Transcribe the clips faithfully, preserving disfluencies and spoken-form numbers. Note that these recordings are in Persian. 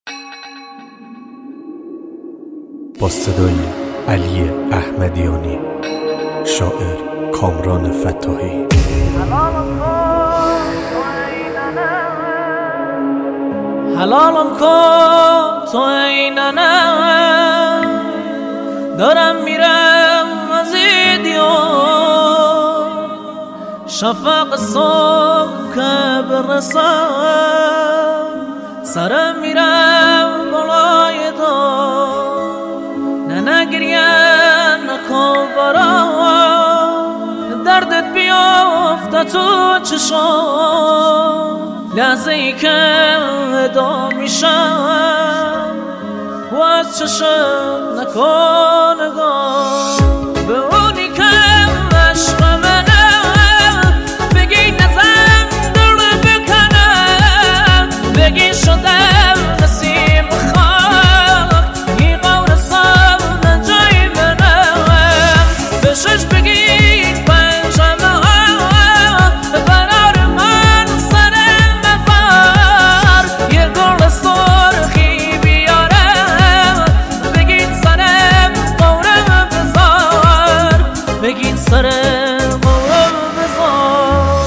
با صدای علی احمدیانی، شاعر کامران فتاحی. حلالم کن تو ای ننه، دارم میرم از این دیار، شفق صبح که برسم سرم میرم بالای دار. ننه گریه نکن برام، دردت بیافته تو چشام، لحظه ای که ادا میشم و از چشم نکن نگاه به اونی که عشق منه، بگی نزم دل بکنم، بگی شدم نسیم خاک، این قول سام جای منم، به شش بگی پنجم ها برار من سرم بفر، یه گل سرخی بیارم، بگین سرم قورم بزار، بگین سرم قورم بزار.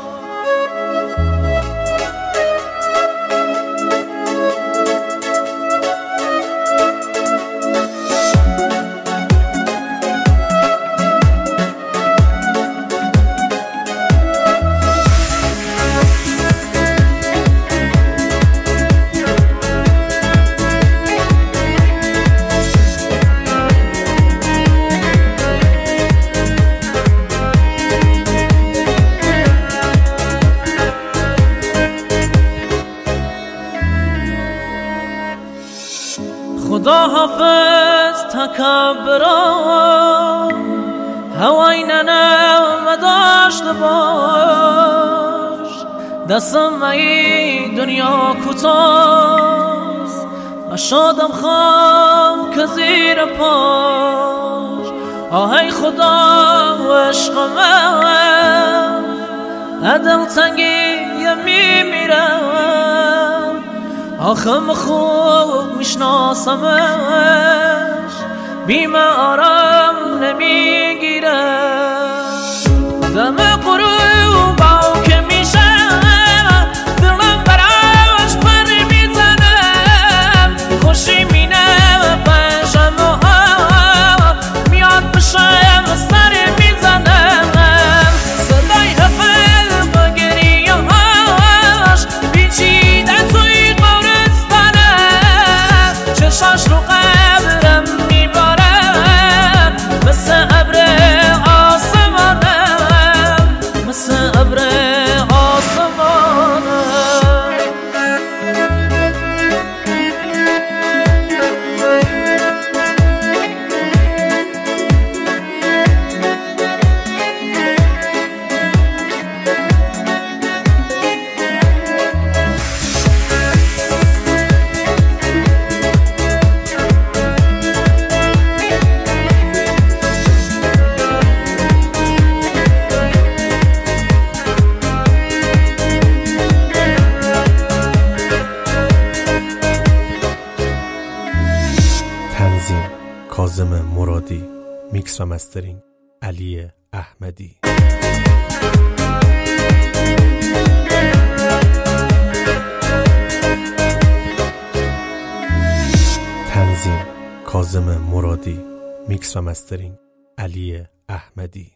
خدا حافظ تکبران، هوای ننه داشته باش، دستم ای دنیا کوتاست، مشادم خام که زیر پاش. آهای خدا و عشق من، عدل تنگی میمیرم، آخم خوب میشناسمش، بیم آرام نمیگیرم، دم غروب باو که میشم، دلم براش پر میزنم، خوشی مینه پشم ها میاد بشم سر میزنم، صدای حفل با گریه هاش بیچیده توی چشاش رو قبرم میبارم، مثل ابر آسمانم، مثل ابر آسمانم. تنظیم کاظم مرادی، میکس و مسترینگ علی احمدی. تنظیم کاظم مرادی، میکس و مسترینگ علی احمدی.